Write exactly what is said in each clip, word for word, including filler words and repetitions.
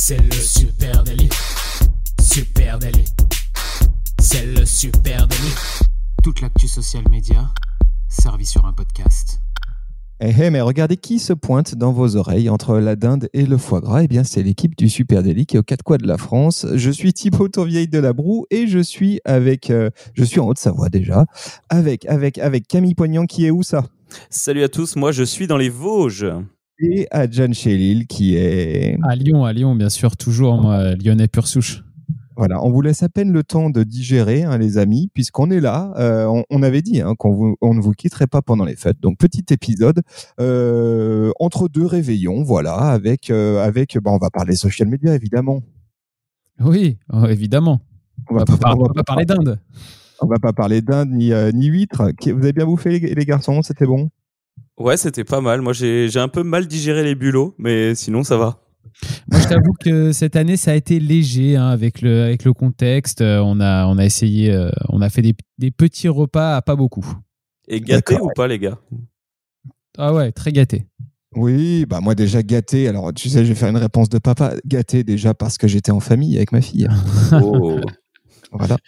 C'est le super délit. Super délit. C'est le super délit. Toute l'actu social média servie sur un podcast. Eh hey, mais regardez qui se pointe dans vos oreilles entre la dinde et le foie gras. Eh bien, c'est l'équipe du Super Délit qui est aux quatre coins de la France. Je suis Thibaut Tourvieille de la Broue et je suis avec, euh, je suis en Haute-Savoie déjà, avec, avec, avec Camille Poignant qui est où ça? Salut à tous, moi je suis dans les Vosges. Et Adjan Chélil qui est... À Lyon, à Lyon, bien sûr, toujours, moi, lyonnais pur souche. Voilà, on vous laisse à peine le temps de digérer, hein, les amis, puisqu'on est là. Euh, on, on avait dit hein, qu'on vous, on ne vous quitterait pas pendant les fêtes. Donc, petit épisode euh, entre deux réveillons, voilà, avec, euh, avec bah, on va parler social media, évidemment. Oui, oh, évidemment. On ne va, va, pas, par, on va pas parler d'Inde. On va pas parler d'Inde ni, euh, ni huîtres. Vous avez bien bouffé, les, les garçons? C'était bon? Ouais, c'était pas mal. Moi, j'ai, j'ai un peu mal digéré les bulots, mais sinon, ça va. Moi, je t'avoue que cette année, ça a été léger hein, avec, le, avec le contexte. Euh, on, a, on a essayé, euh, on a fait des, des petits repas à pas beaucoup. Et gâté D'accord. ou pas, les gars? Ah ouais, très gâté. Oui, bah moi déjà gâté. Alors, tu sais, je vais faire une réponse de papa. Gâté déjà parce que j'étais en famille avec ma fille. Oh. Voilà.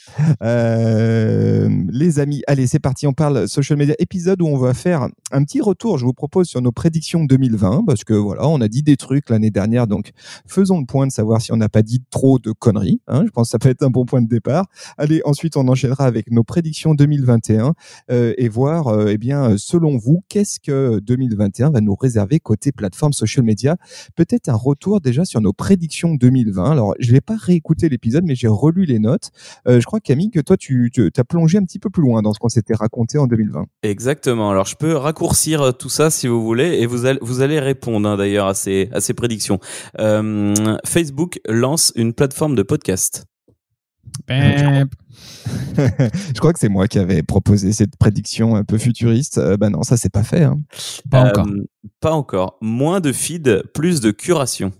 Euh, les amis, allez, c'est parti. On parle social media, épisode où on va faire un petit retour. Je vous propose sur nos prédictions deux mille vingt parce que voilà, on a dit des trucs l'année dernière, donc faisons le point de savoir si on n'a pas dit trop de conneries. Hein, je pense que ça peut être un bon point de départ. Allez, ensuite on enchaînera avec nos prédictions deux mille vingt et un euh, et voir, euh, eh bien, selon vous, qu'est-ce que deux mille vingt et un va nous réserver côté plateforme social media. Peut-être un retour déjà sur nos prédictions deux mille vingt. Alors, je vais pas réécouter l'épisode, mais j'ai relu les notes. Euh, je crois, Camille, que toi, tu, tu as plongé un petit peu plus loin dans ce qu'on s'était raconté en deux mille vingt. Exactement. Alors, je peux raccourcir tout ça si vous voulez et vous allez, vous allez répondre hein, d'ailleurs à ces, à ces prédictions. Euh, Facebook lance une plateforme de podcast. Ben... je crois que c'est moi qui avais proposé cette prédiction un peu futuriste. Euh, ben non, ça, c'est pas fait. Hein. Pas euh, encore. Pas encore. Moins de feed, plus de curation.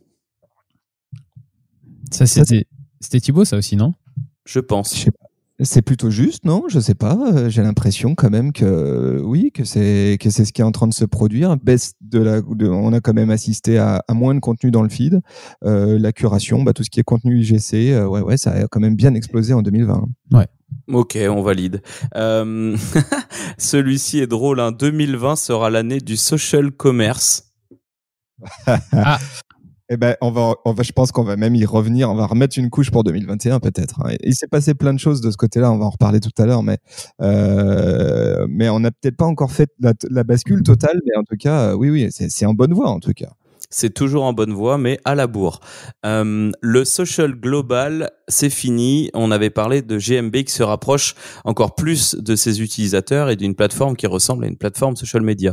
Ça, c'était, c'était Thibaut, ça aussi, non? Je pense. Je sais pas. C'est plutôt juste, non? Je sais pas. J'ai l'impression quand même que oui, que c'est que c'est ce qui est en train de se produire. Baisse de la, de, on a quand même assisté à, à moins de contenu dans le feed. Euh, la curation, bah, tout ce qui est contenu I G C, euh, ouais, ouais, ça a quand même bien explosé en deux mille vingt. Ouais. Ok, on valide. Euh, celui-ci est drôle. Hein. deux mille vingt sera l'année du social commerce. Ah. Eh ben, on va, on va, je pense qu'on va même y revenir. On va remettre une couche pour deux mille vingt et un peut-être. Il s'est passé plein de choses de ce côté-là. On va en reparler tout à l'heure, mais euh, mais on n'a peut-être pas encore fait la, la bascule totale. Mais en tout cas, oui, oui, c'est, c'est en bonne voie en tout cas. C'est toujours en bonne voie, mais à la bourre. Euh, le social global, c'est fini. On avait parlé de G M B qui se rapproche encore plus de ses utilisateurs et d'une plateforme qui ressemble à une plateforme social media.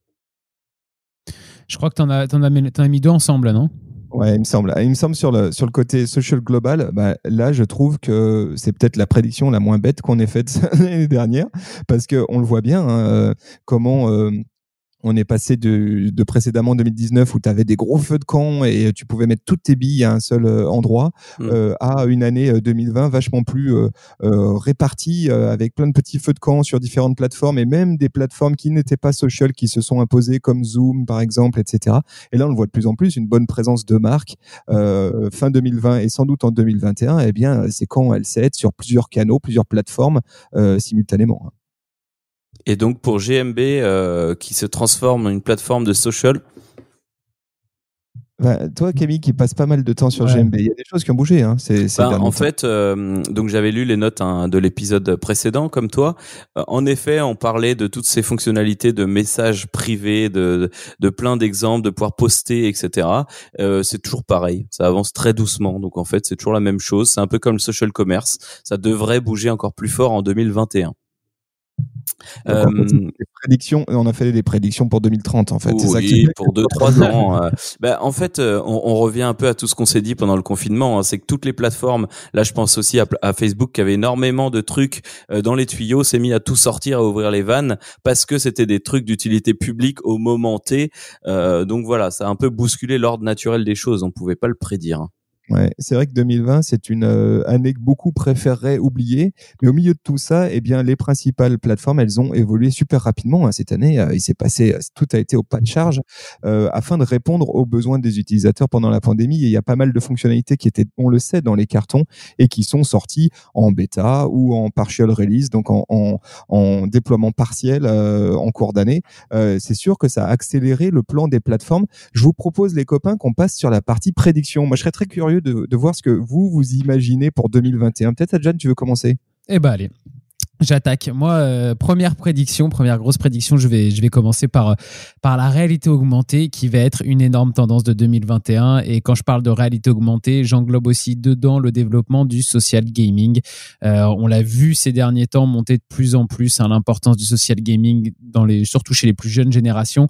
Je crois que t'en as, t'en as, t'en as mis deux ensemble, là, non? Ouais, il me semble. Il me semble sur le sur le côté social global, bah, là, je trouve que c'est peut-être la prédiction la moins bête qu'on ait faite l'année dernière, parce que on le voit bien, hein, euh, comment. Euh, On est passé de, de précédemment deux mille dix-neuf où tu avais des gros feux de camp et tu pouvais mettre toutes tes billes à un seul endroit mmh. euh, à une année deux mille vingt vachement plus euh, euh, répartie euh, avec plein de petits feux de camp sur différentes plateformes et même des plateformes qui n'étaient pas social qui se sont imposées comme Zoom par exemple, et cetera. Et là, on le voit de plus en plus, une bonne présence de marque euh, fin deux mille vingt et sans doute en deux mille vingt et un, eh bien, c'est quand elle sait être sur plusieurs canaux, plusieurs plateformes euh, simultanément. Et donc pour G M B euh, qui se transforme en une plateforme de social. Bah, toi, Camille, qui passe pas mal de temps sur ouais. G M B, il y a des choses qui ont bougé. Hein, c'est, c'est ben, en fait, euh, donc j'avais lu les notes hein, de l'épisode précédent, comme toi. Euh, en effet, on parlait de toutes ces fonctionnalités de messages privés, de, de, de plein d'exemples, de pouvoir poster, et cetera. Euh, c'est toujours pareil, ça avance très doucement. Donc en fait, c'est toujours la même chose. C'est un peu comme le social commerce. Ça devrait bouger encore plus fort en deux mille vingt et un. Donc, euh, on, des prédictions, on a fait des prédictions pour deux mille trente en fait. Oui, c'est ça qui pour deux trois ans. Euh, bah, en fait, euh, on, on revient un peu à tout ce qu'on s'est dit pendant le confinement. Hein, c'est que toutes les plateformes, là je pense aussi à, à Facebook qui avait énormément de trucs euh, dans les tuyaux, s'est mis à tout sortir, à ouvrir les vannes parce que c'était des trucs d'utilité publique au moment T. Euh, donc voilà, ça a un peu bousculé l'ordre naturel des choses. On pouvait pas le prédire. Hein. Ouais, c'est vrai que deux mille vingt, c'est une euh, année que beaucoup préféreraient oublier, mais au milieu de tout ça, eh bien, les principales plateformes, elles ont évolué super rapidement. Hein. Cette année, euh, il s'est passé, tout a été au pas de charge euh, afin de répondre aux besoins des utilisateurs pendant la pandémie. Et il y a pas mal de fonctionnalités qui étaient, on le sait, dans les cartons et qui sont sorties en bêta ou en partial release, donc en, en, en déploiement partiel euh, en cours d'année. Euh, c'est sûr que ça a accéléré le plan des plateformes. Je vous propose, les copains, qu'on passe sur la partie prédiction. Moi, je serais très curieux De, de voir ce que vous, vous imaginez pour deux mille vingt et un. Peut-être, Adjan, tu veux commencer ? Eh ben, allez. J'attaque. Moi, euh, première prédiction, première grosse prédiction, je vais, je vais commencer par, par la réalité augmentée qui va être une énorme tendance de deux mille vingt et un. Et quand je parle de réalité augmentée, j'englobe aussi dedans le développement du social gaming. Euh, on l'a vu ces derniers temps monter de plus en plus, hein, l'importance du social gaming, dans les, surtout chez les plus jeunes générations.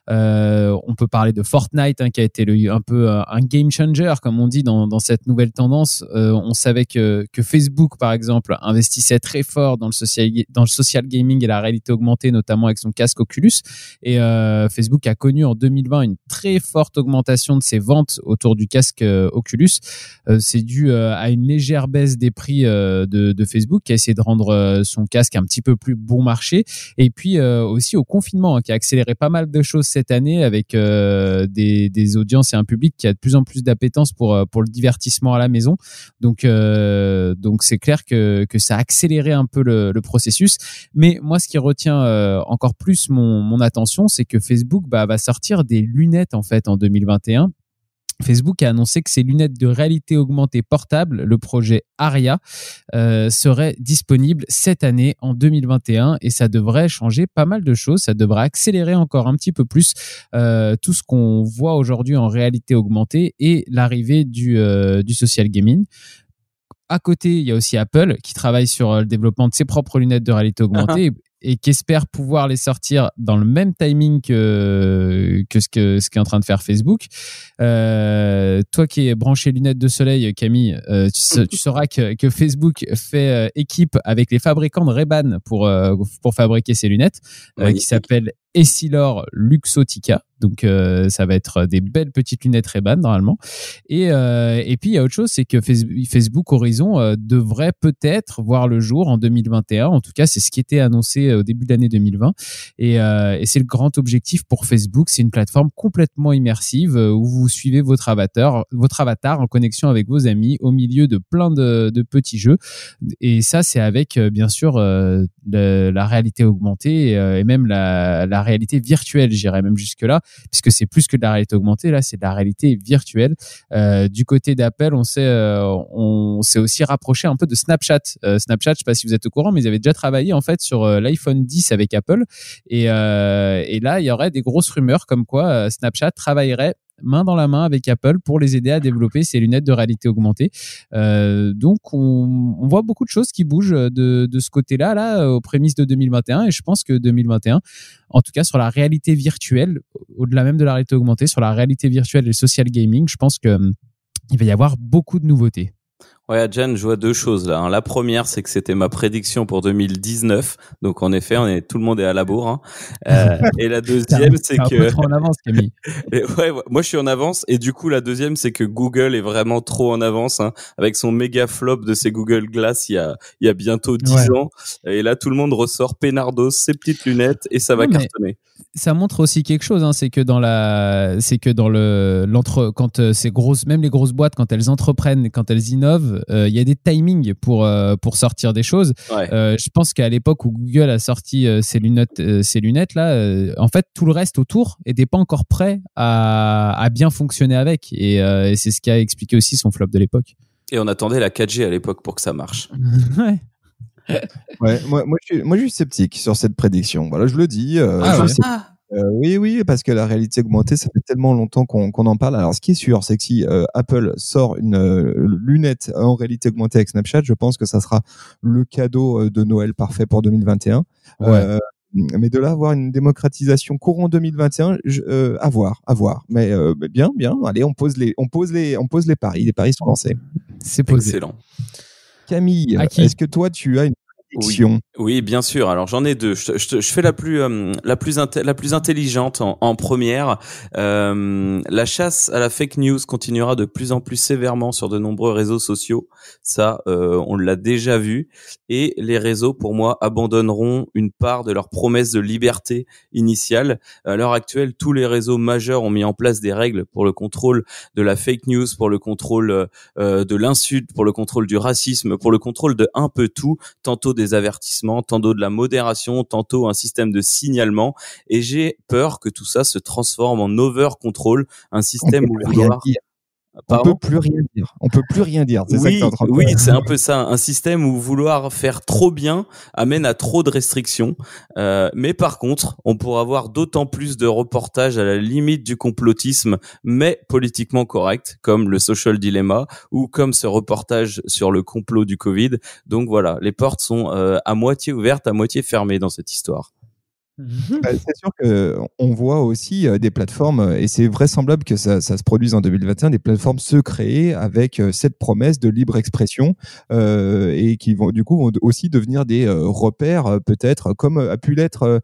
Euh, on peut parler de Fortnite, hein, qui a été le, un peu un game changer, comme on dit, dans, dans cette nouvelle tendance. Euh, on savait que, que Facebook, par exemple, investissait très fort dans le social, dans le social gaming et la réalité augmentée, notamment avec son casque Oculus. Et euh, Facebook a connu en deux mille vingt une très forte augmentation de ses ventes autour du casque euh, Oculus. Euh, c'est dû euh, à une légère baisse des prix euh, de, de Facebook, qui a essayé de rendre euh, son casque un petit peu plus bon marché. Et puis euh, aussi au confinement, hein, qui a accéléré pas mal de choses cette année, avec euh, des, des audiences et un public qui a de plus en plus d'appétence pour, pour le divertissement à la maison. Donc, euh, donc c'est clair que, que ça a accéléré un peu le le processus. Mais moi, ce qui retient euh, encore plus mon, mon attention, c'est que Facebook bah, va sortir des lunettes en fait en deux mille vingt et un. Facebook a annoncé que ces lunettes de réalité augmentée portables, le projet Aria, euh, seraient disponibles cette année en deux mille vingt et un, et ça devrait changer pas mal de choses. Ça devrait accélérer encore un petit peu plus euh, tout ce qu'on voit aujourd'hui en réalité augmentée et l'arrivée du, euh, du social gaming. À côté, il y a aussi Apple qui travaille sur le développement de ses propres lunettes de réalité augmentée et, et qui espère pouvoir les sortir dans le même timing que, que ce que ce qu'est en train de faire Facebook. Euh, toi qui es branché lunettes de soleil, Camille, euh, tu, tu sauras que, que Facebook fait euh, équipe avec les fabricants de Ray-Ban pour, euh, pour fabriquer ces lunettes, euh, qui s'appellent Essilor Luxottica. Donc, euh, ça va être des belles petites lunettes Ray-Ban, normalement. Et, euh, et puis, il y a autre chose, c'est que Facebook Horizon euh, devrait peut-être voir le jour en deux mille vingt et un. En tout cas, c'est ce qui était annoncé au début de l'année deux mille vingt. Et, euh, et c'est le grand objectif pour Facebook. C'est une plateforme complètement immersive euh, où vous suivez votre avatar, votre avatar en connexion avec vos amis au milieu de plein de, de petits jeux. Et ça, c'est avec, euh, bien sûr, euh, le, la réalité augmentée et, euh, et même la, la réalité virtuelle, j'irais même jusque-là, puisque c'est plus que de la réalité augmentée, là c'est de la réalité virtuelle. Euh, du côté d'Apple, on s'est euh, on s'est aussi rapproché un peu de Snapchat. Euh, Snapchat, je sais pas si vous êtes au courant, mais ils avaient déjà travaillé en fait sur euh, l'iPhone dix avec Apple, et, euh, et là il y aurait des grosses rumeurs comme quoi euh, Snapchat travaillerait main dans la main avec Apple pour les aider à développer ces lunettes de réalité augmentée. Euh, donc, on, on voit beaucoup de choses qui bougent de, de ce côté-là, là, aux prémices de deux mille vingt et un. Et je pense que deux mille vingt et un, en tout cas sur la réalité virtuelle, au-delà même de la réalité augmentée, sur la réalité virtuelle et le social gaming, je pense que il va y avoir beaucoup de nouveautés. Ouais, Adjan, je vois deux choses là. La première, c'est que c'était ma prédiction pour deux mille dix-neuf. Donc, en effet, on est, tout le monde est à la bourre. Hein. Euh, et la deuxième, c'est que... un peu trop en avance, Camille. Et ouais, moi, je suis en avance. Et du coup, la deuxième, c'est que Google est vraiment trop en avance, hein, avec son méga flop de ses Google Glass il y a, il y a bientôt dix ouais. ans. Et là, tout le monde ressort peinardos, ses petites lunettes, et ça va non, cartonner. Ça montre aussi quelque chose, hein, c'est que dans la, c'est que dans le, l'entre, quand euh, ces grosses, même les grosses boîtes, quand elles entreprennent, quand elles innovent, il euh, y a des timings pour euh, pour sortir des choses. Ouais. Euh, je pense qu'à l'époque où Google a sorti euh, ces lunettes, euh, ces lunettes là, euh, en fait tout le reste autour était pas encore prêt à à bien fonctionner avec, et, euh, et c'est ce qui a expliqué aussi son flop de l'époque. Et on attendait la quatre G à l'époque pour que ça marche. ouais. Ouais, moi, moi, je suis, moi, je suis sceptique sur cette prédiction. Voilà, je le dis. Euh, ah, je ouais. sais, euh, oui, oui, parce que la réalité augmentée, ça fait tellement longtemps qu'on, qu'on en parle. Alors, ce qui est sûr, c'est que si euh, Apple sort une euh, lunette en réalité augmentée avec Snapchat, je pense que ça sera le cadeau de Noël parfait pour deux mille vingt et un. Ouais. Euh, mais de là avoir une démocratisation courant deux mille vingt et un, je, euh, à voir, à voir. Mais euh, bien, bien. Allez, on pose les, on pose les, on pose les paris. Les paris sont lancés. C'est posé. Excellent. Camille, est-ce que toi, tu as une prédiction ? Oui, bien sûr. Alors j'en ai deux. Je, je, je fais la plus euh, la plus int- la plus intelligente en, en première. Euh, la chasse à la fake news continuera de plus en plus sévèrement sur de nombreux réseaux sociaux. Ça, euh, on l'a déjà vu. Et les réseaux, pour moi, abandonneront une part de leur promesse de liberté initiale. À l'heure actuelle, tous les réseaux majeurs ont mis en place des règles pour le contrôle de la fake news, pour le contrôle euh, de l'insulte, pour le contrôle du racisme, pour le contrôle de un peu tout. Tantôt des avertissements, tantôt de la modération, tantôt un système de signalement, et j'ai peur que tout ça se transforme en over-control, un système où vouloir... On peut plus rien dire. On peut plus rien dire. C'est oui, ça que t'es en train de oui, faire. c'est un peu ça. Un système où vouloir faire trop bien amène à trop de restrictions. Euh, mais par contre, on pourra avoir d'autant plus de reportages à la limite du complotisme, mais politiquement correct, comme le Social Dilemma ou comme ce reportage sur le complot du Covid. Donc voilà, les portes sont euh, à moitié ouvertes, à moitié fermées dans cette histoire. Bah, c'est sûr qu'on voit aussi euh, des plateformes, et c'est vraisemblable que ça, ça se produise en deux mille vingt et un, des plateformes se créer avec euh, cette promesse de libre expression euh, et qui vont du coup vont aussi devenir des euh, repères, euh, peut-être, comme a pu l'être euh,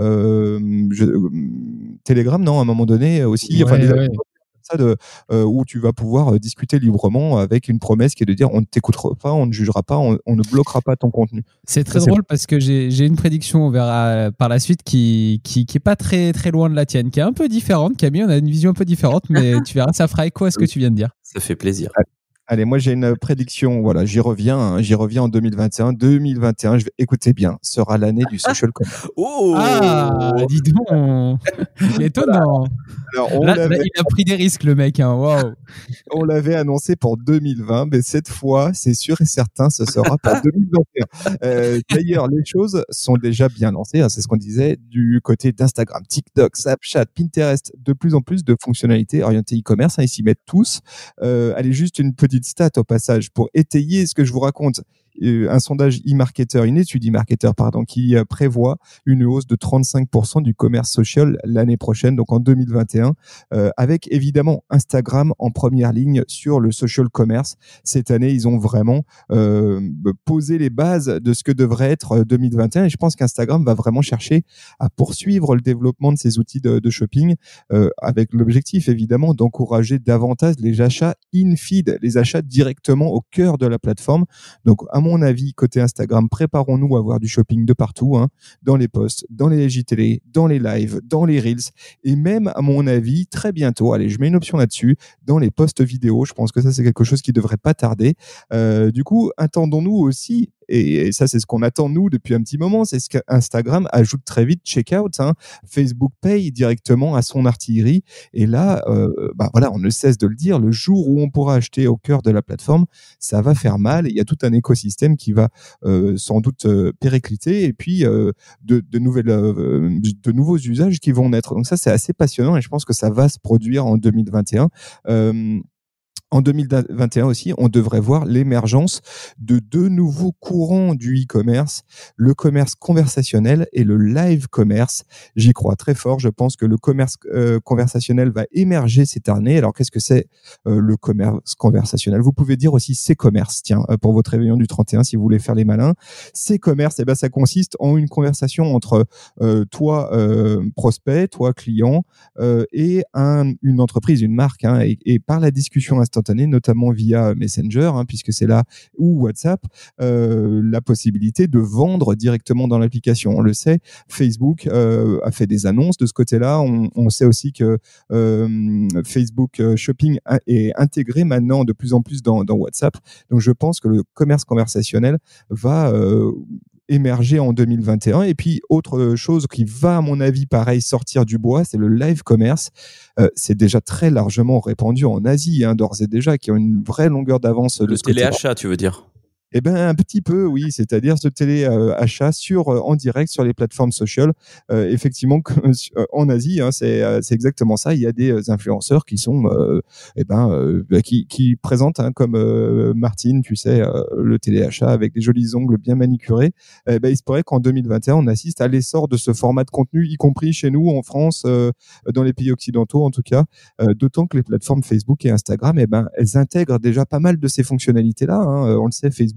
euh, je, euh, Telegram, non, à un moment donné aussi. Ouais, enfin, des ouais. ça de euh, où tu vas pouvoir euh, discuter librement avec une promesse qui est de dire on ne t'écoutera pas, on ne jugera pas, on, on ne bloquera pas ton contenu. C'est très Ça, drôle parce que j'ai j'ai une prédiction, on verra par la suite, qui, qui, qui est pas très, très loin de la tienne, qui est un peu différente. Camille, on a une vision un peu différente, mais tu verras, ça fera écho à ce que tu viens de dire. Ça fait plaisir. Allez, moi j'ai une prédiction, voilà, j'y reviens, hein, j'y reviens en deux mille vingt et un. deux mille vingt et un, je vais, écoutez bien, sera l'année du social commerce. Oh Ah, dis donc, étonnant. Alors, on Là, l'avait, là, il a pris des risques, le mec. Hein. Wow. on l'avait annoncé pour deux mille vingt, mais cette fois, c'est sûr et certain, ce sera pour deux mille vingt et un. Euh, d'ailleurs, les choses sont déjà bien lancées, hein, c'est ce qu'on disait, du côté d'Instagram, TikTok, Snapchat, Pinterest, de plus en plus de fonctionnalités orientées e-commerce, hein, ils s'y mettent tous. Euh, allez, juste une petite stat au passage pour étayer ce que je vous raconte. Euh, un sondage e-marketer, une étude e-marketer, pardon, qui euh, prévoit une hausse de trente-cinq pour cent du commerce social l'année prochaine, donc en deux mille vingt et un, euh, avec évidemment Instagram en première ligne sur le social commerce. Cette année, ils ont vraiment euh, posé les bases de ce que devrait être deux mille vingt et un, et je pense qu'Instagram va vraiment chercher à poursuivre le développement de ces outils de, de shopping, euh, avec l'objectif évidemment d'encourager davantage les achats in-feed, les achats directement au cœur de la plateforme. Donc, à mon avis, côté Instagram, préparons-nous à voir du shopping de partout, hein, dans les posts, dans les J T L, dans les lives, dans les reels, et même, à mon avis, très bientôt, allez, je mets une option là-dessus, dans les posts vidéo. Je pense que ça, c'est quelque chose qui devrait pas tarder. Euh, du coup, attendons-nous aussi, et ça, c'est ce qu'on attend, nous, depuis un petit moment, c'est ce qu'Instagram ajoute très vite checkout, hein. Facebook paye directement à son artillerie. Et là, euh, bah voilà, on ne cesse de le dire, le jour où on pourra acheter au cœur de la plateforme, ça va faire mal. Il y a tout un écosystème qui va euh, sans doute euh, péricliter, et puis euh, de, de, nouvelles, euh, de nouveaux usages qui vont naître. Donc ça, c'est assez passionnant, et je pense que ça va se produire en deux mille vingt et un. Euh, En deux mille vingt et un aussi, on devrait voir l'émergence de deux nouveaux courants du e-commerce, le commerce conversationnel et le live commerce. J'y crois très fort. Je pense que le commerce euh, conversationnel va émerger cette année. Alors, qu'est-ce que c'est euh, le commerce conversationnel? Vous pouvez dire aussi C-commerce, tiens, euh, pour votre réveillon du trente et un, si vous voulez faire les malins. C-commerce, eh ben, ça consiste en une conversation entre euh, toi, euh, prospect, toi, client, euh, et un, une entreprise, une marque, hein, et, et par la discussion instantanée, notamment via Messenger, hein, puisque c'est là, ou WhatsApp, euh, la possibilité de vendre directement dans l'application. On le sait, Facebook euh, a fait des annonces de ce côté-là. On, on sait aussi que euh, Facebook Shopping est intégré maintenant de plus en plus dans, dans WhatsApp. Donc, je pense que le commerce conversationnel va euh, émerger en deux mille vingt et un. Et puis, autre chose qui va, à mon avis, pareil, sortir du bois, c'est le live commerce. Euh, c'est déjà très largement répandu en Asie, hein, d'ores et déjà, qui ont une vraie longueur d'avance. Le téléachat, tu veux dire? Eh ben un petit peu, oui, c'est-à-dire ce téléachat sur euh, en direct sur les plateformes sociales. Euh, effectivement, euh, en Asie, hein, c'est euh, c'est exactement ça. Il y a des euh, influenceurs qui sont, euh, eh ben, euh, qui qui présentent, hein, comme euh, Martine, tu sais, euh, le téléachat avec des jolis ongles bien manicurés. Eh ben, il se pourrait qu'en deux mille vingt et un, on assiste à l'essor de ce format de contenu, y compris chez nous en France, euh, dans les pays occidentaux en tout cas. Euh, d'autant que les plateformes Facebook et Instagram, eh ben, elles intègrent déjà pas mal de ces fonctionnalités-là, hein. On le sait, Facebook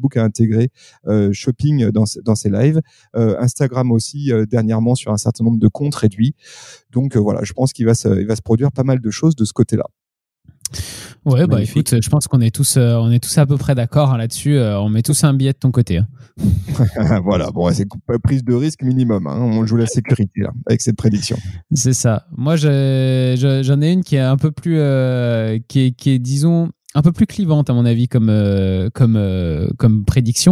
Facebook a intégré euh, shopping dans, dans ses lives. Euh, Instagram aussi, euh, dernièrement, sur un certain nombre de comptes réduits. Donc euh, voilà, je pense qu'il va se, il va se produire pas mal de choses de ce côté-là. Ouais, bah écoute, je pense qu'on est tous, euh, on est tous à peu près d'accord hein, là-dessus. Euh, on met tous un billet de ton côté. Hein. Voilà, bon, c'est prise de risque minimum. Hein. On joue la sécurité là, avec cette prédiction. C'est ça. Moi, je, je, j'en ai une qui est un peu plus, euh, qui est, qui est, disons, un peu plus clivante à mon avis comme euh, comme euh, comme prédiction.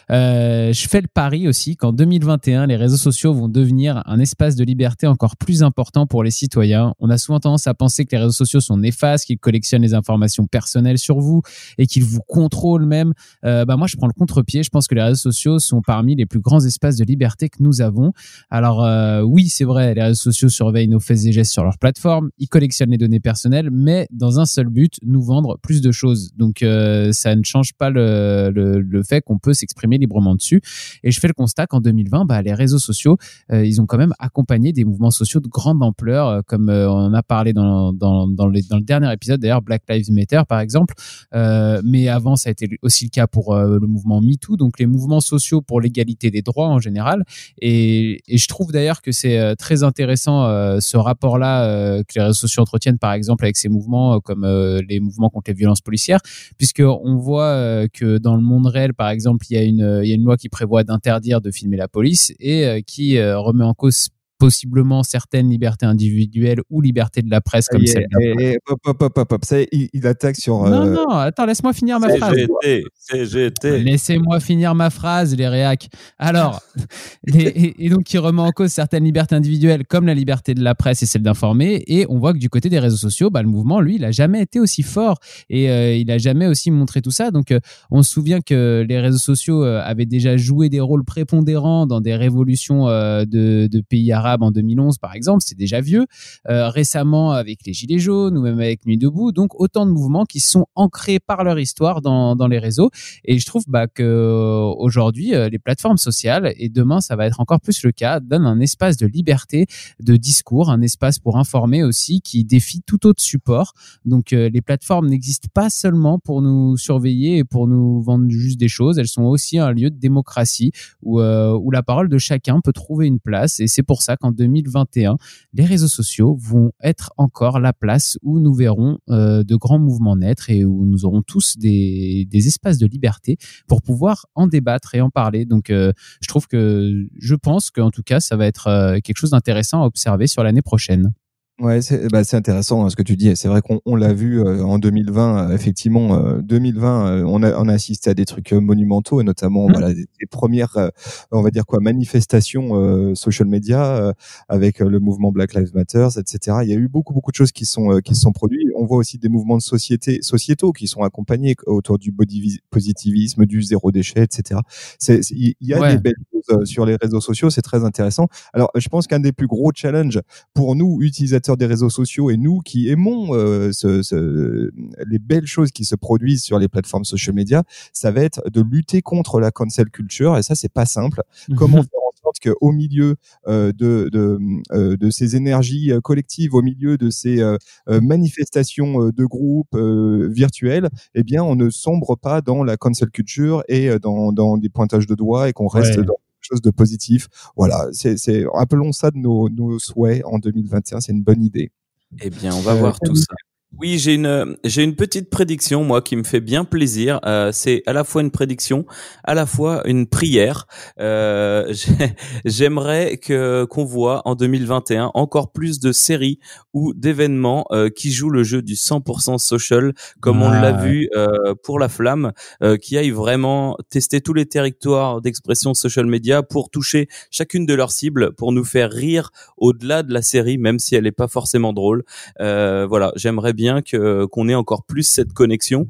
Euh, je fais le pari aussi qu'en deux mille vingt et un, les réseaux sociaux vont devenir un espace de liberté encore plus important pour les citoyens. On a souvent tendance à penser que les réseaux sociaux sont néfastes, qu'ils collectionnent les informations personnelles sur vous et qu'ils vous contrôlent même. Euh, bah moi, je prends le contre-pied. Je pense que les réseaux sociaux sont parmi les plus grands espaces de liberté que nous avons. Alors euh, oui, c'est vrai, les réseaux sociaux surveillent nos faits et gestes sur leur plateforme. Ils collectionnent les données personnelles, mais dans un seul but, nous vendre plus de choses. Donc, euh, ça ne change pas le, le, le fait qu'on peut s'exprimer librement dessus. Et je fais le constat qu'en deux mille vingt, bah, les réseaux sociaux, euh, ils ont quand même accompagné des mouvements sociaux de grande ampleur, euh, comme euh, on en a parlé dans, dans, dans, les, dans le dernier épisode, d'ailleurs, Black Lives Matter, par exemple. Euh, mais avant, ça a été aussi le cas pour euh, le mouvement MeToo, donc les mouvements sociaux pour l'égalité des droits en général. Et, et je trouve d'ailleurs que c'est euh, très intéressant euh, ce rapport-là euh, que les réseaux sociaux entretiennent, par exemple, avec ces mouvements euh, comme euh, les mouvements contre les violences policières, puisqu'on voit euh, que dans le monde réel, par exemple, il y a une, il y a une loi qui prévoit d'interdire de filmer la police et euh, qui euh, remet en cause possiblement certaines libertés individuelles ou libertés de la presse comme yeah, celle yeah, hop, hop, hop, hop, hop. Ça, il, il attaque sur... Non, euh... non, attends, laisse-moi finir ma C G T, phrase. C G T. Laissez-moi finir ma phrase, les réacs. Alors, les, et, et donc qui remet en cause certaines libertés individuelles comme la liberté de la presse et celle d'informer. Et on voit que du côté des réseaux sociaux, bah, le mouvement, lui, il n'a jamais été aussi fort et euh, il n'a jamais aussi montré tout ça. Donc, euh, on se souvient que les réseaux sociaux euh, avaient déjà joué des rôles prépondérants dans des révolutions euh, de, de pays arabes en deux mille onze, par exemple. C'est déjà vieux. Euh, récemment, avec les Gilets jaunes ou même avec Nuit debout. Donc, autant de mouvements qui sont ancrés par leur histoire dans, dans les réseaux. Et je trouve bah, qu'aujourd'hui, euh, les plateformes sociales, et demain, ça va être encore plus le cas, donnent un espace de liberté, de discours, un espace pour informer aussi qui défie tout autre support. Donc, euh, les plateformes n'existent pas seulement pour nous surveiller et pour nous vendre juste des choses. Elles sont aussi un lieu de démocratie où, euh, où la parole de chacun peut trouver une place. Et c'est pour ça qu'en deux mille vingt et un, les réseaux sociaux vont être encore la place où nous verrons euh, de grands mouvements naître et où nous aurons tous des, des espaces de liberté pour pouvoir en débattre et en parler. Donc, euh, je trouve que, je pense qu'en tout cas, ça va être euh, quelque chose d'intéressant à observer sur l'année prochaine. Ouais, c'est bah, c'est intéressant hein, ce que tu dis. C'est vrai qu'on on l'a vu euh, en deux mille vingt. Euh, effectivement, euh, deux mille vingt, euh, on a on a assisté à des trucs euh, monumentaux et notamment mmh. voilà des, des premières, euh, on va dire quoi, manifestations euh, social media euh, avec euh, le mouvement Black Lives Matter, et cetera. Il y a eu beaucoup beaucoup de choses qui sont euh, qui se sont produits. On voit aussi des mouvements de société sociétaux qui sont accompagnés autour du body positivisme, du zéro déchet, et cetera. C'est il y a ouais. des belles choses sur les réseaux sociaux. C'est très intéressant. Alors, je pense qu'un des plus gros challenges pour nous utilisateurs des réseaux sociaux et nous qui aimons euh, ce, ce, les belles choses qui se produisent sur les plateformes social media, ça va être de lutter contre la cancel culture et ça c'est pas simple. Mm-hmm. Comment faire en sorte qu'au milieu euh, de, de, euh, de ces énergies collectives, au milieu de ces euh, manifestations de groupes euh, virtuels, eh bien on ne sombre pas dans la cancel culture et dans, dans des pointages de doigts et qu'on reste ouais. dans chose de positif. Voilà, c'est, c'est, appelons ça de nos, nos souhaits en deux mille vingt et un, c'est une bonne idée. Eh bien, on va euh, voir tout ça. Oui, j'ai une j'ai une petite prédiction moi qui me fait bien plaisir. Euh, c'est à la fois une prédiction, à la fois une prière. Euh, j'aimerais que qu'on voit en deux mille vingt et un encore plus de séries ou d'événements euh, qui jouent le jeu du cent pour cent social, comme ah, on l'a ouais. vu euh, pour La Flamme, euh, qui aille vraiment tester tous les territoires d'expression social media pour toucher chacune de leurs cibles, pour nous faire rire au-delà de la série, même si elle est pas forcément drôle. Euh, voilà, j'aimerais bien que qu'on ait encore plus cette connexion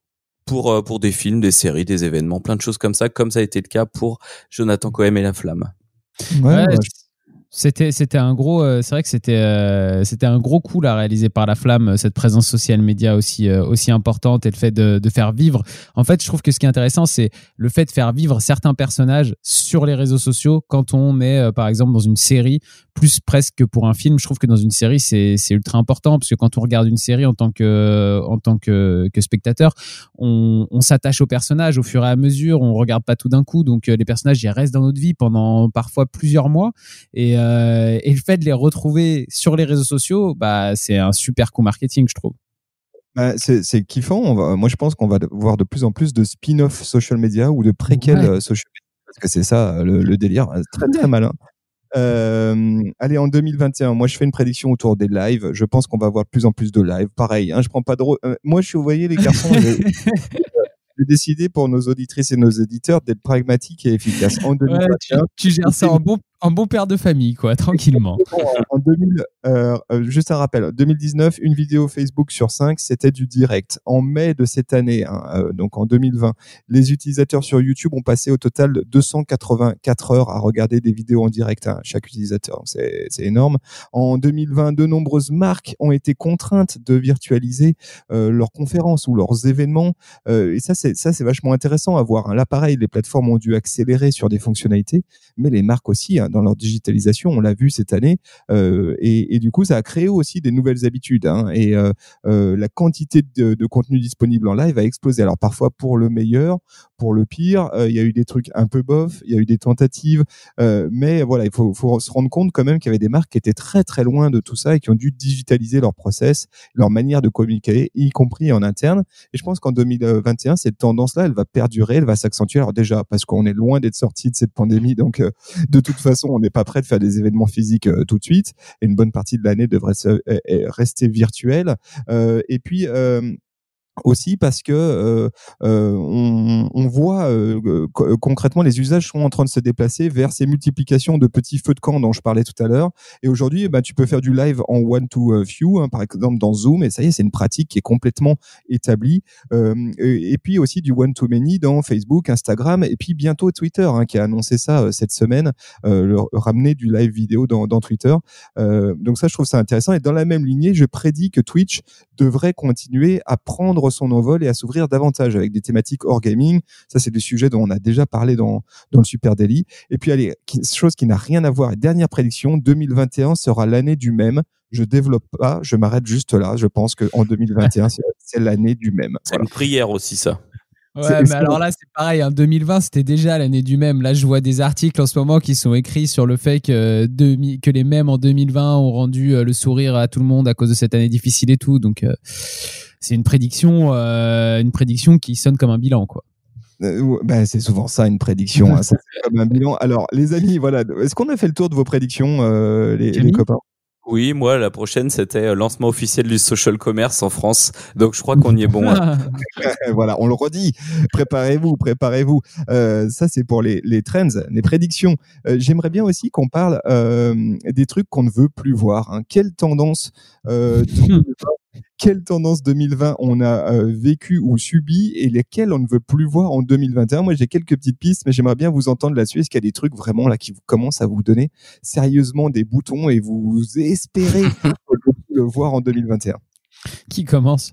pour pour des films, des séries, des événements, plein de choses comme ça, comme ça a été le cas pour Jonathan Cohen et La Flamme. Ouais, ouais, C'était, c'était un gros, euh, c'est vrai que c'était, euh, c'était un gros coup là réalisé par La Flamme, cette présence social média aussi, euh, aussi importante et le fait de, de faire vivre. En fait, je trouve que ce qui est intéressant, c'est le fait de faire vivre certains personnages sur les réseaux sociaux quand on est, euh, par exemple, dans une série, plus presque que pour un film. Je trouve que dans une série, c'est, c'est ultra important parce que quand on regarde une série en tant que, en tant que, que spectateur, on, on s'attache aux personnages au fur et à mesure, on regarde pas tout d'un coup. Donc, euh, les personnages, ils restent dans notre vie pendant parfois plusieurs mois et, euh, Euh, et le fait de les retrouver sur les réseaux sociaux, bah, c'est un super coup marketing, je trouve. Bah, c'est, c'est kiffant. On va, moi, je pense qu'on va voir de plus en plus de spin-off social media ou de préquels Ouais. social media, parce que c'est ça le, le délire. Très, très malin. Euh, allez, en deux mille vingt et un, moi, je fais une prédiction autour des lives. Je pense qu'on va voir de plus en plus de lives. Pareil, hein, je prends pas de... Re... Euh, moi, je suis, vous voyez, les garçons... J'ai décidé pour nos auditrices et nos éditeurs d'être pragmatiques et efficaces. En deux mille vingt et un, ouais, tu, tu gères ça en bon, en bon père de famille, quoi, tranquillement. En deux mille, euh, juste un rappel, deux mille dix-neuf, une vidéo Facebook sur cinq, c'était du direct. En mai de cette année, hein, euh, donc en deux mille vingt, les utilisateurs sur YouTube ont passé au total deux cent quatre-vingt-quatre heures à regarder des vidéos en direct, hein, chaque utilisateur. C'est, c'est énorme. En deux mille vingt, de nombreuses marques ont été contraintes de virtualiser euh, leurs conférences ou leurs événements. Euh, et ça, c'est ça, c'est vachement intéressant à voir. Hein. Là, pareil, les plateformes ont dû accélérer sur des fonctionnalités, mais les marques aussi, hein, dans leur digitalisation, on l'a vu cette année, euh, et, et du coup, ça a créé aussi des nouvelles habitudes. Hein, et euh, euh, la quantité de, de contenu disponible en live a explosé. Alors parfois pour le meilleur, pour le pire, il euh, y a eu des trucs un peu bof, il y a eu des tentatives, euh, mais voilà, il faut, faut se rendre compte quand même qu'il y avait des marques qui étaient très très loin de tout ça et qui ont dû digitaliser leur process, leur manière de communiquer, y compris en interne. Et je pense qu'en deux mille vingt et un, cette tendance-là, elle va perdurer, elle va s'accentuer. Alors déjà, parce qu'on est loin d'être sorti de cette pandémie, donc euh, de toute façon, on n'est pas prêt de faire des événements physiques euh, tout de suite. Et une bonne partie de l'année devrait se, euh, rester virtuelle. Euh, et puis... Euh, aussi parce que euh, euh, on, on voit euh, co- concrètement les usages sont en train de se déplacer vers ces multiplications de petits feux de camp dont je parlais tout à l'heure. Et aujourd'hui, bah, tu peux faire du live en one to few, hein, par exemple dans Zoom, et ça y est, c'est une pratique qui est complètement établie. Euh, et, et puis aussi du one to many dans Facebook, Instagram, et puis bientôt Twitter, hein, qui a annoncé ça euh, cette semaine, euh, le, ramener du live vidéo dans, dans Twitter. Euh, donc ça, je trouve ça intéressant. Et dans la même lignée, je prédis que Twitch devrait continuer à prendre son envol et à s'ouvrir davantage avec des thématiques hors gaming. Ça, c'est des sujets dont on a déjà parlé dans, dans le Super Daily. Et puis, allez, chose qui n'a rien à voir. Dernière prédiction, deux mille vingt et un sera l'année du même. Je développe pas, je m'arrête juste là. Je pense qu'en deux mille vingt et un, c'est, c'est l'année du même. C'est voilà. Une prière aussi, ça. Ouais, c'est, mais alors là, c'est pareil. En deux mille vingt, c'était déjà l'année du mème. Là, je vois des articles en ce moment qui sont écrits sur le fait que, de, que les mèmes en deux mille vingt ont rendu le sourire à tout le monde à cause de cette année difficile et tout. Donc, euh, c'est une prédiction, euh, une prédiction qui sonne comme un bilan, quoi. Euh, ben, c'est souvent ça, une prédiction. Hein, ça, c'est comme un bilan. Alors, les amis, voilà. Est-ce qu'on a fait le tour de vos prédictions, euh, les, les copains? Oui, moi, la prochaine, c'était lancement officiel du social commerce en France. Donc, je crois qu'on y est bon. Hein. Voilà, on le redit. Préparez-vous, préparez-vous. Euh, ça, c'est pour les, les trends, les prédictions. Euh, j'aimerais bien aussi qu'on parle euh, des trucs qu'on ne veut plus voir. Hein. Quelle tendance euh, Quelle tendance deux mille vingt on a euh, vécu ou subi et lesquelles on ne veut plus voir en deux mille vingt et un. Moi, j'ai quelques petites pistes, mais j'aimerais bien vous entendre là-dessus. Est-ce qu'il y a des trucs vraiment là qui vous commencent à vous donner sérieusement des boutons et vous espérez le voir en deux mille vingt et un? Qui commence?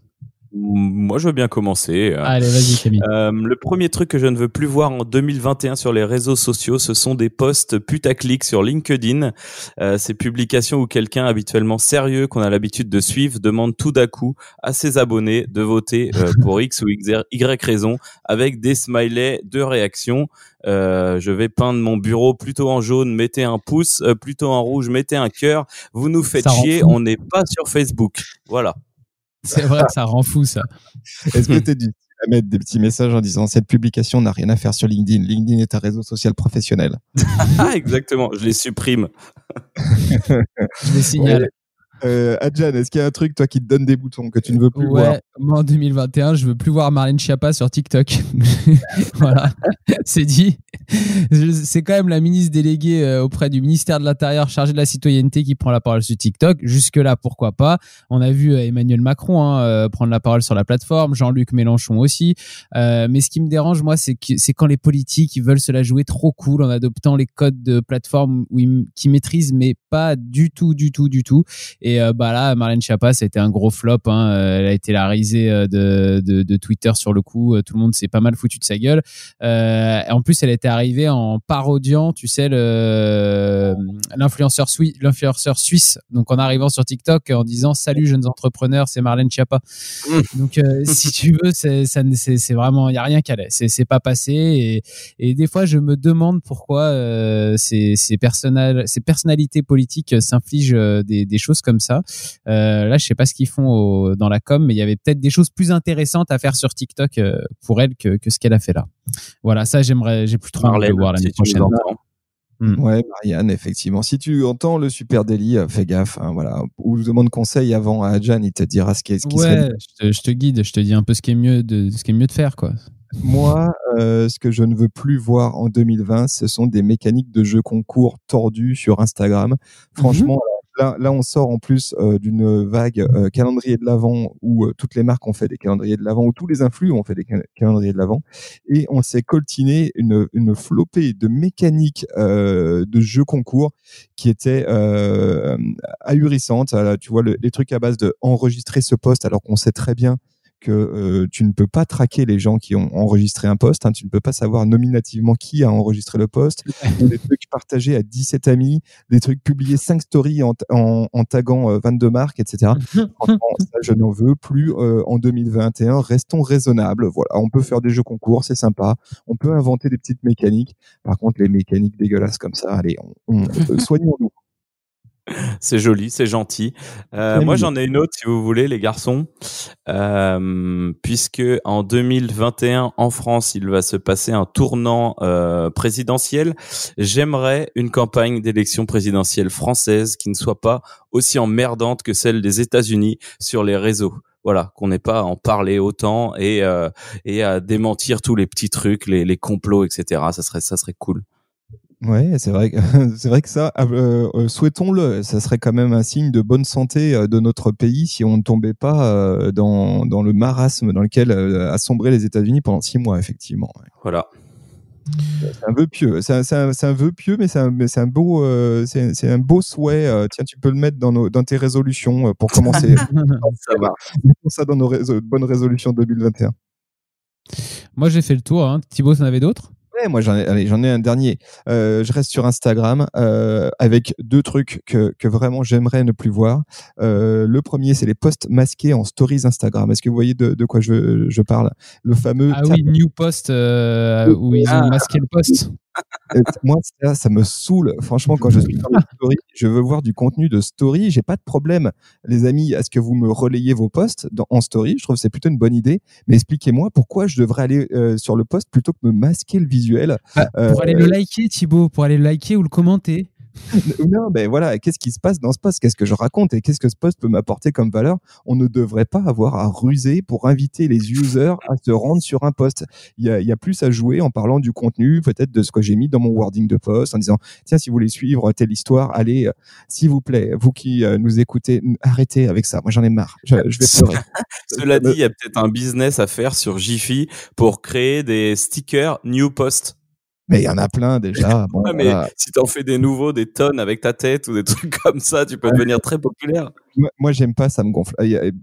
Moi, je veux bien commencer. Allez, vas-y, Camille. Euh, le premier truc que je ne veux plus voir en deux mille vingt et un sur les réseaux sociaux, ce sont des posts putaclic sur LinkedIn. Euh, ces publications où quelqu'un habituellement sérieux, qu'on a l'habitude de suivre, demande tout d'un coup à ses abonnés de voter euh, pour X ou Y raison avec des smileys de réaction. Euh, je vais peindre mon bureau plutôt en jaune, mettez un pouce, euh, plutôt en rouge, mettez un cœur. Vous nous faites ça chier, on n'est pas sur Facebook. Voilà. C'est vrai que ça rend fou, ça. Est-ce que tu es du à mettre des petits messages en disant cette publication n'a rien à faire sur LinkedIn. LinkedIn est un réseau social professionnel. Exactement, je les supprime. Je les signale. Euh, Adjan, est-ce qu'il y a un truc, toi, qui te donne des boutons que tu ne veux plus ouais, voir? Moi, en deux mille vingt et un, je veux plus voir Marlène Schiappa sur TikTok. Voilà, c'est dit. C'est quand même la ministre déléguée euh, auprès du ministère de l'Intérieur chargée de la citoyenneté qui prend la parole sur TikTok. Jusque-là, pourquoi pas? On a vu euh, Emmanuel Macron hein, euh, prendre la parole sur la plateforme, Jean-Luc Mélenchon aussi. Euh, mais ce qui me dérange, moi, c'est, que, c'est quand les politiques ils veulent se la jouer trop cool en adoptant les codes de plateforme où ils, qui maîtrisent, mais pas du tout, du tout, du tout. Et euh, bah là, Marlène Schiappa, ça a été un gros flop. Hein. Elle a été la risée de, de, de Twitter sur le coup. Tout le monde s'est pas mal foutu de sa gueule. Euh, en plus, elle était arrivée en parodiant, tu sais, le, l'influenceur, suisse, l'influenceur suisse. Donc, en arrivant sur TikTok, en disant « Salut, jeunes entrepreneurs, c'est Marlène Schiappa. » Donc, euh, si tu veux, c'est, ça, c'est, c'est vraiment, il n'y a rien qu'à l'aise. C'est, c'est pas passé. Et, et des fois, je me demande pourquoi euh, ces, ces, personnal, ces personnalités politiques s'infligent des, des choses comme ça. Euh, là, je sais pas ce qu'ils font au, dans la com, mais il y avait peut-être des choses plus intéressantes à faire sur TikTok euh, pour elle que, que ce qu'elle a fait là. Voilà, ça, j'aimerais, j'ai plus trop envie de le voir l'année si prochaine. Mmh. Ouais, Marianne, effectivement. Si tu entends le super délit, fais gaffe. Hein, voilà. Ou demande conseil avant à Adjan, il te dira ce qui, ce qui ouais, serait. Je te, je te guide, je te dis un peu ce qui est mieux de, ce qui est mieux de faire, quoi. Moi, euh, ce que je ne veux plus voir en deux mille vingt, ce sont des mécaniques de jeux concours tordus sur Instagram. Franchement, mmh. là, là, on sort en plus euh, d'une vague euh, calendrier de l'Avent où euh, toutes les marques ont fait des calendriers de l'Avent, où tous les influx ont fait des cal- calendriers de l'Avent, et on s'est coltiné une, une flopée de mécaniques euh, de jeux concours qui étaient euh, ahurissantes. Alors, tu vois, le, les trucs à base de enregistrer ce post alors qu'on sait très bien que euh, tu ne peux pas traquer les gens qui ont enregistré un post, hein, tu ne peux pas savoir nominativement qui a enregistré le post, des trucs partagés à dix-sept amis, des trucs publiés cinq stories en, en, en taguant euh, vingt-deux marques, et cetera. Franchement, ça, je n'en veux plus euh, en deux mille vingt et un. Restons raisonnables. Voilà, on peut faire des jeux concours, c'est sympa. On peut inventer des petites mécaniques. Par contre, les mécaniques dégueulasses comme ça, allez, on, on, euh, soignons-nous. C'est joli, c'est gentil. Euh, moi, j'en ai une autre, si vous voulez, les garçons. Euh, puisque en deux mille vingt et un, en France, il va se passer un tournant euh, présidentiel. J'aimerais une campagne d'élection présidentielle française qui ne soit pas aussi emmerdante que celle des États-Unis sur les réseaux. Voilà, qu'on n'ait pas à en parler autant et euh, et à démentir tous les petits trucs, les, les complots, et cetera. Ça serait, ça serait cool. Ouais, c'est vrai que c'est vrai que ça, euh, euh, souhaitons-le. Ça serait quand même un signe de bonne santé euh, de notre pays si on ne tombait pas euh, dans dans le marasme dans lequel euh, a sombré les États-Unis pendant six mois, effectivement. Ouais. Voilà. C'est un vœu pieux. C'est un, c'est un, c'est un vœu pieux, mais c'est un, mais c'est un beau, euh, c'est, c'est un beau souhait. Euh, tiens, tu peux le mettre dans nos, dans tes résolutions euh, pour commencer. Ça va. Ça dans nos rés- bonnes résolutions deux mille vingt et un. Moi, j'ai fait le tour. Hein. Thibaut, t'en avais d'autres? Ouais, moi j'en ai, allez, j'en ai un dernier. Euh, je reste sur Instagram euh, avec deux trucs que, que vraiment j'aimerais ne plus voir. Euh, le premier, c'est les posts masqués en stories Instagram. Est-ce que vous voyez de, de quoi je, je parle? Le fameux. Ah oui, New Post euh, où ils ont masqué le post. Moi, ça, ça me saoule. Franchement, quand je suis dans les stories, je veux voir du contenu de story. J'ai pas de problème, les amis, à ce que vous me relayez vos posts dans, en story. Je trouve que c'est plutôt une bonne idée. Mais expliquez-moi pourquoi je devrais aller euh, sur le post plutôt que me masquer le visuel. Bah, pour euh, aller le liker, Thibaut, pour aller le liker ou le commenter. Non, ben voilà, qu'est-ce qui se passe dans ce post? Qu'est-ce que je raconte et qu'est-ce que ce post peut m'apporter comme valeur? On ne devrait pas avoir à ruser pour inviter les users à se rendre sur un post. Il y a, il y a plus à jouer en parlant du contenu, peut-être de ce que j'ai mis dans mon wording de post, en disant tiens, si vous voulez suivre telle histoire, allez, euh, s'il vous plaît, vous qui euh, nous écoutez, arrêtez avec ça. Moi, j'en ai marre. Je, je vais pleurer. Cela dit, il y a peut-être un business à faire sur Jiffy pour créer des stickers New Post. Mais il y en a plein déjà. Bon, ouais, mais voilà. Si t'en fais des nouveaux, des tonnes avec ta tête ou des trucs comme ça, tu peux ouais. devenir très populaire. Moi, moi, j'aime pas, ça me gonfle.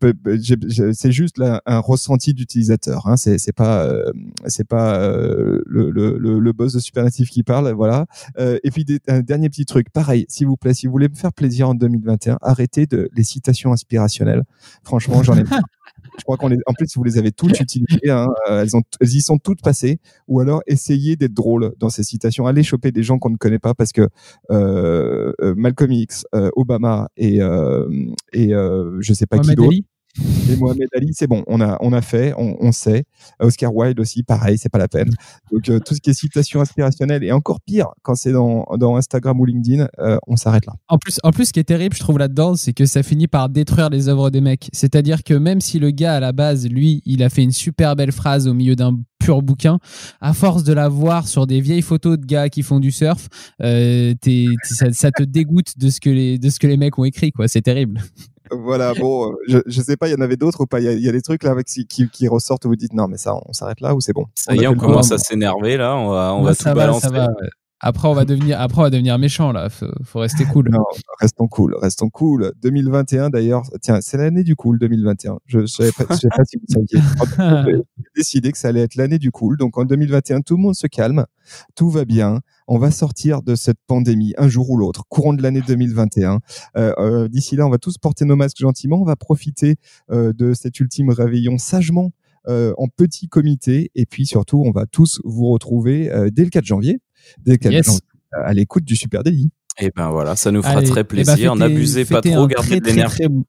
C'est juste là, un ressenti d'utilisateur. Hein. C'est, c'est pas, euh, c'est pas euh, le, le, le, le boss de Supernatif qui parle, voilà. Euh, et puis des, un dernier petit truc, pareil, s'il vous plaît, si vous voulez me faire plaisir en deux mille vingt et un, arrêtez de les citations inspirationnelles. Franchement, j'en ai marre. Je crois qu'on les, en plus, vous les avez toutes utilisées, hein, elles, ont, elles y sont toutes passées. Ou alors, essayez d'être drôle dans ces citations. Allez choper des gens qu'on ne connaît pas parce que euh, Malcolm X, euh, Obama et, euh, et euh, je sais pas Mohamed qui d'autre. Ali. Et Mohamed Ali, c'est bon, on a, on a fait, on, on sait. Oscar Wilde aussi, pareil, c'est pas la peine. Donc euh, tout ce qui est citation inspirationnelle, et encore pire quand c'est dans, dans Instagram ou LinkedIn, euh, on s'arrête là. En plus, en plus, ce qui est terrible, je trouve là-dedans, c'est que ça finit par détruire les œuvres des mecs. C'est-à-dire que même si le gars à la base, lui, il a fait une super belle phrase au milieu d'un pur bouquin, à force de la voir sur des vieilles photos de gars qui font du surf, euh, t'es, t'es, ça, ça te dégoûte de ce que les, de ce que les mecs ont écrit, quoi. C'est terrible. Voilà, bon, je, je sais pas, il y en avait d'autres ou pas. Il y a, il y a des trucs là avec qui, qui ressortent où vous dites non, mais ça, on s'arrête là ou c'est bon. Ça y est, on commence à s'énerver là. On va, on Moi, va ça tout va, balancer. ça va. Après, on va devenir, après, on va devenir méchant là. Faut, faut rester cool. Non, restons cool, restons cool. deux mille vingt et un d'ailleurs, tiens, c'est l'année du cool deux mille vingt et un. Je, je savais pas, je sais pas si vous saviez. J'ai décidé que ça allait être l'année du cool. Donc en deux mille vingt et un, tout le monde se calme, tout va bien. On va sortir de cette pandémie un jour ou l'autre, courant de l'année deux mille vingt et un. Euh, euh, d'ici là, on va tous porter nos masques gentiment. On va profiter euh, de cet ultime réveillon sagement euh, en petit comité. Et puis surtout, on va tous vous retrouver euh, dès le quatre janvier. Dès le quatre Yes. janvier, à l'écoute du Super Daily. Et ben voilà, ça nous fera Allez, très eh ben, plaisir. fêtez- N'abusez pas fêtez trop, un gardez très, de très, l'énergie. très bon-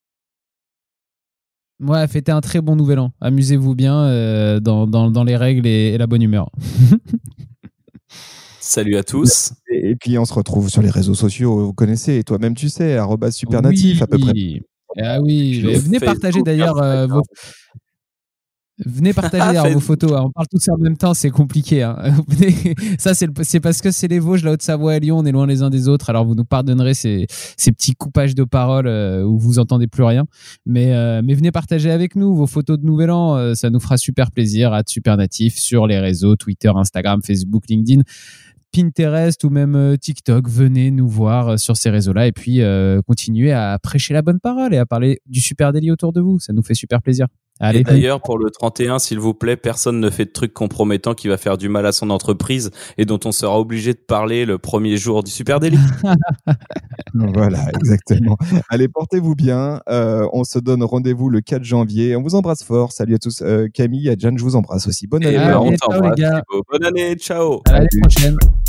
Ouais, fêtez un très bon nouvel an. Amusez-vous bien euh, dans, dans, dans les règles et, et la bonne humeur. Salut à tous. Et, et puis on se retrouve sur les réseaux sociaux, vous connaissez, et toi-même tu sais, arobase supernatif Oui. à peu près. Ah oui, Sur mais venez Facebook, partager d'ailleurs euh, Instagram. vos... Venez partager d'ailleurs vos Facebook. photos. On parle tous en même temps, c'est compliqué. Hein. Venez- Ça, c'est, le- c'est parce que c'est les Vosges, la Haute-Savoie et Lyon, on est loin les uns des autres. Alors vous nous pardonnerez ces, ces petits coupages de paroles euh, où vous entendez plus rien. Mais, euh, mais venez partager avec nous vos photos de Nouvel An. Euh, ça nous fera super plaisir. À Supernatif sur les réseaux Twitter, Instagram, Facebook, LinkedIn, Pinterest ou même euh, TikTok. Venez nous voir euh, sur ces réseaux-là et puis euh, continuez à prêcher la bonne parole et à parler du Super Daily autour de vous. Ça nous fait super plaisir. Allez. Et d'ailleurs, pour le trente et un, s'il vous plaît, personne ne fait de trucs compromettants qui va faire du mal à son entreprise et dont on sera obligé de parler le premier jour du Super Daily. Voilà, exactement. Allez, portez-vous bien. Euh, on se donne rendez-vous le quatre janvier. On vous embrasse fort. Salut à tous. Euh, Camille et Jeanne, je vous embrasse aussi. Bonne année. Et Allez, ben, on ciao, t'embrasse, les gars. Thibaut. Bonne année, ciao. À l'année prochaine.